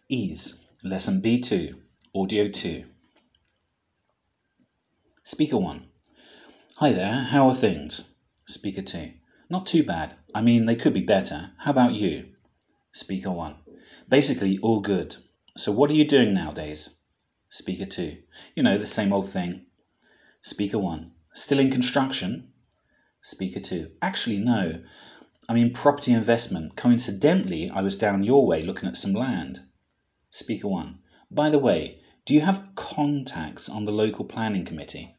Ease, Lesson B2, Audio 2. Speaker 1. Hi there, how are things? Speaker 2. Not too bad. I mean, they could be better. How about you? Speaker 1. Basically, all good. So what are you doing nowadays? Speaker 2. You know, the same old thing. Speaker 1. Still in construction? Speaker 2. Actually, no. I mean, property investment. Coincidentally, I was down your way looking at some land. Speaker 1. By the way, do you have contacts on the local planning committee?